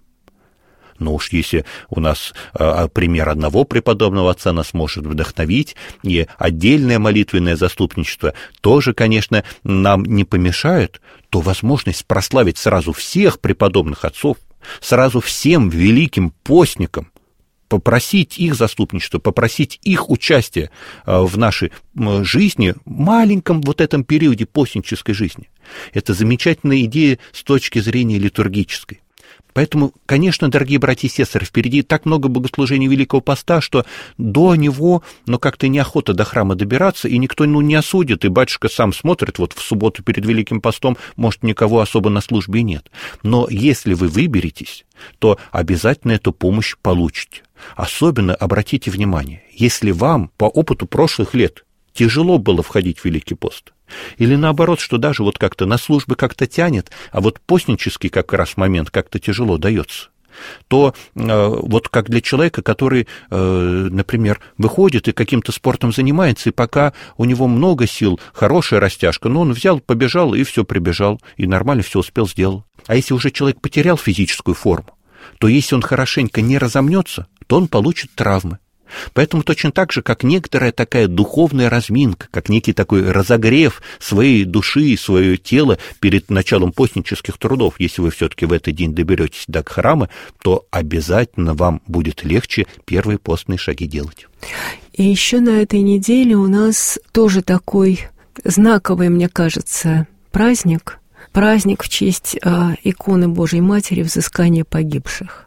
Но уж если у нас а, пример одного преподобного отца нас может вдохновить, и отдельное молитвенное заступничество тоже, конечно, нам не помешает, то возможность прославить сразу всех преподобных отцов, сразу всем великим постникам, попросить их заступничество, попросить их участие в нашей жизни, маленьком вот этом периоде постнической жизни. Это замечательная идея с точки зрения литургической. Поэтому, конечно, дорогие братья и сестры, впереди так много богослужений Великого Поста, что до него, ну, как-то неохота до храма добираться, и никто, ну, не осудит, и батюшка сам смотрит, вот в субботу перед Великим Постом, может, никого особо на службе нет. Но если вы выберетесь, то обязательно эту помощь получите. Особенно обратите внимание, если вам по опыту прошлых лет тяжело было входить в Великий Пост, или наоборот, что даже вот как-то на службы как-то тянет, а вот постнический как раз момент как-то тяжело дается, то э, вот как для человека, который, э, например, выходит и каким-то спортом занимается, и пока у него много сил, хорошая растяжка, но он взял, побежал и все прибежал, и нормально все успел, сделал. А если уже человек потерял физическую форму, то если он хорошенько не разомнется, то он получит травмы. Поэтому точно так же, как некоторая такая духовная разминка, как некий такой разогрев своей души и своего тела перед началом постнических трудов, если вы все-таки в этот день доберетесь до храма, то обязательно вам будет легче первые постные шаги делать.
И еще на этой неделе у нас тоже такой знаковый, мне кажется, праздник, праздник в честь э, иконы Божьей Матери Взыскания погибших.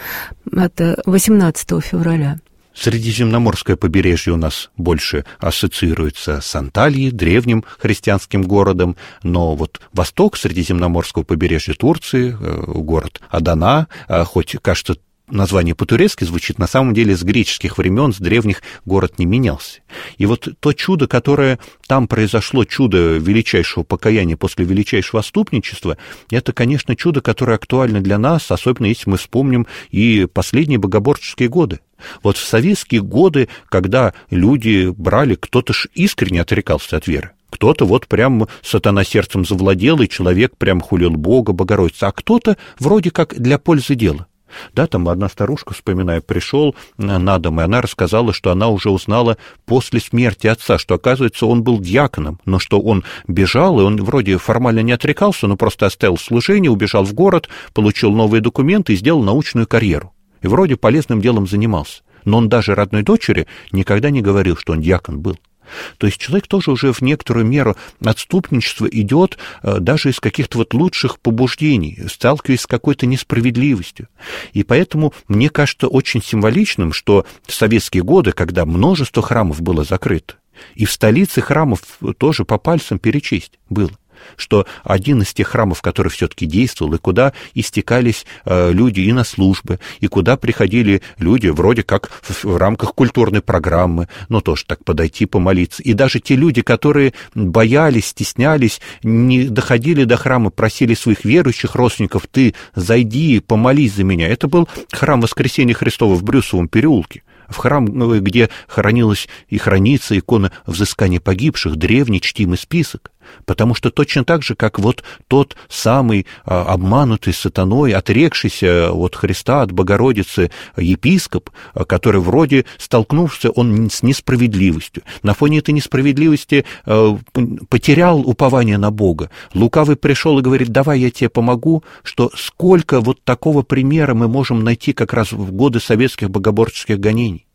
Это восемнадцатого февраля.
Средиземноморское побережье у нас больше ассоциируется с Антальей, древним христианским городом, но вот восток Средиземноморского побережья Турции, город Адана, хоть, кажется, название по-турецки звучит, на самом деле с греческих времен, с древних город не менялся. И вот то чудо, которое там произошло, чудо величайшего покаяния после величайшего отступничества, это, конечно, чудо, которое актуально для нас, особенно если мы вспомним и последние богоборческие годы. Вот в советские годы, когда люди брали, кто-то ж искренне отрекался от веры, кто-то вот прям сатана сердцем завладел, и человек прям хулил Бога, Богородицу, а кто-то вроде как для пользы дела. Да, там одна старушка, вспоминаю, пришел на дом, и она рассказала, что она уже узнала после смерти отца, что, оказывается, он был диаконом, но что он бежал, и он вроде формально не отрекался, но просто оставил служение, убежал в город, получил новые документы и сделал научную карьеру. И вроде полезным делом занимался. Но он даже родной дочери никогда не говорил, что он диакон был. То есть человек тоже уже в некоторую меру отступничества идет даже из каких-то вот лучших побуждений, сталкиваясь с какой-то несправедливостью. И поэтому мне кажется очень символичным, что в советские годы, когда множество храмов было закрыто, и в столице храмов тоже по пальцам перечесть было, что один из тех храмов, который все-таки действовал, и куда истекались э, люди и на службы, и куда приходили люди вроде как в, в рамках культурной программы, ну, тоже так подойти, помолиться. И даже те люди, которые боялись, стеснялись, не доходили до храма, просили своих верующих родственников: ты зайди, помолись за меня. Это был храм Воскресения Христова в Брюсовом переулке. В храм, где хранилась и хранится икона Взыскания погибших, древний чтимый список. Потому что точно так же, как вот тот самый а, обманутый сатаной, отрекшийся от Христа, от Богородицы епископ, а, который вроде столкнулся он с несправедливостью. На фоне этой несправедливости а, потерял упование на Бога. Лукавый пришел и говорит: давай я тебе помогу, что сколько вот такого примера мы можем найти как раз в годы советских богоборческих гонений.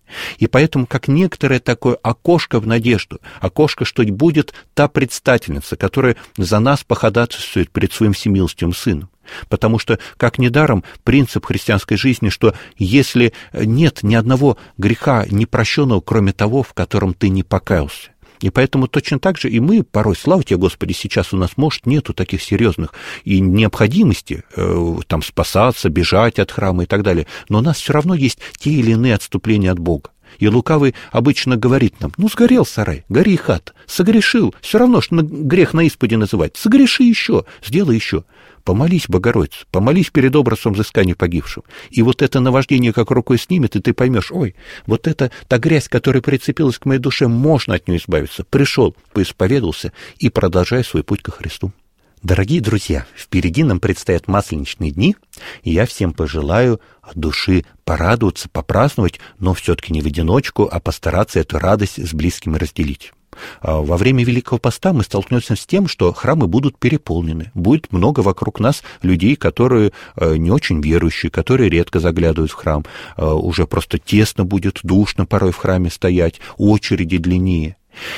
И поэтому, как некоторое такое окошко в надежду, окошко, что будет та предстательница, которая за нас походатайствует перед своим всемилостивым Сыном. Потому что, как недаром, принцип христианской жизни, что если нет ни одного греха непрощенного, кроме того, в котором ты не покаялся. И поэтому точно так же и мы порой, слава тебе, Господи, сейчас у нас, может, нету таких серьезных и необходимости э, там спасаться, бежать от храма и так далее, но у нас все равно есть те или иные отступления от Бога. И лукавый обычно говорит нам: ну, сгорел сарай, гори хата, согрешил, все равно, что грех на исповеди называть, согреши еще, сделай еще. Помолись, Богородица, помолись перед образом взыскания погибшим. И вот это наваждение как рукой снимет, и ты поймешь: ой, вот это та грязь, которая прицепилась к моей душе, можно от нее избавиться. Пришел, поисповедался и продолжай свой путь ко Христу. Дорогие друзья, впереди нам предстоят масленичные дни, и я всем пожелаю от души порадоваться, попраздновать, но все-таки не в одиночку, а постараться эту радость с близкими разделить. Во время Великого Поста мы столкнемся с тем, что храмы будут переполнены. Будет много вокруг нас людей, которые не очень верующие, которые редко заглядывают в храм. Уже просто тесно будет, душно порой в храме стоять, очереди длиннее.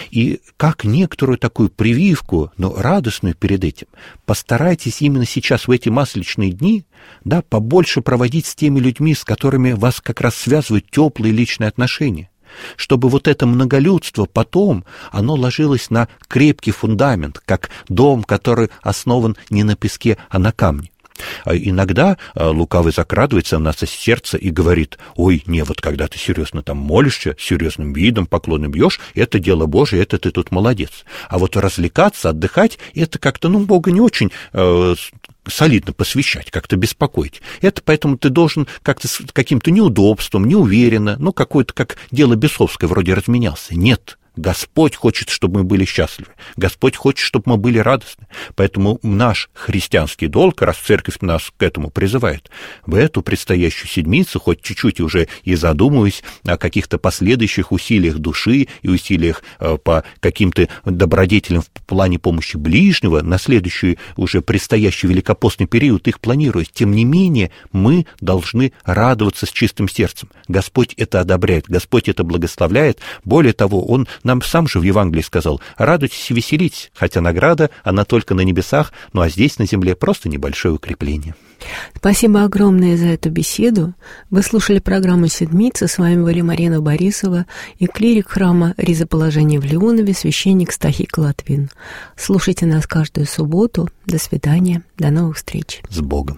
И как некоторую такую прививку, но радостную перед этим, постарайтесь именно сейчас, в эти масленичные дни, да, побольше проводить с теми людьми, с которыми вас как раз связывают теплые личные отношения. Чтобы вот это многолюдство потом, оно ложилось на крепкий фундамент, как дом, который основан не на песке, а на камне. А иногда лукавый закрадывается на нас из сердца и говорит: ой, не, вот когда ты серьезно там молишься, серьезным видом поклоны бьешь, это дело Божие, это ты тут молодец. А вот развлекаться, отдыхать, это как-то, ну, Бога не очень э, солидно посвящать, как-то беспокоить. Это поэтому ты должен как-то с каким-то неудобством, неуверенно, ну, какое-то как дело бесовское вроде разменялся. Нет. Господь хочет, чтобы мы были счастливы. Господь хочет, чтобы мы были радостны. Поэтому наш христианский долг, раз церковь нас к этому призывает, в эту предстоящую седмицу, хоть чуть-чуть уже и задумываясь о каких-то последующих усилиях души и усилиях э, по каким-то добродетелям в плане помощи ближнего, на следующий уже предстоящий великопостный период их планируя, тем не менее мы должны радоваться с чистым сердцем. Господь это одобряет, Господь это благословляет. Более того, Он нам сам же в Евангелии сказал: радуйтесь и веселитесь, хотя награда, она только на небесах, ну а здесь на земле просто небольшое укрепление.
Спасибо огромное за эту беседу. Вы слушали программу «Седмица». С вами были Марина Борисова и клирик храма Ризоположения в Леонове, священник Стахий Латвин. Слушайте нас каждую субботу. До свидания. До новых встреч.
С Богом.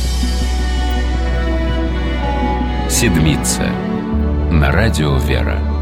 «Седмица» на радио «Вера».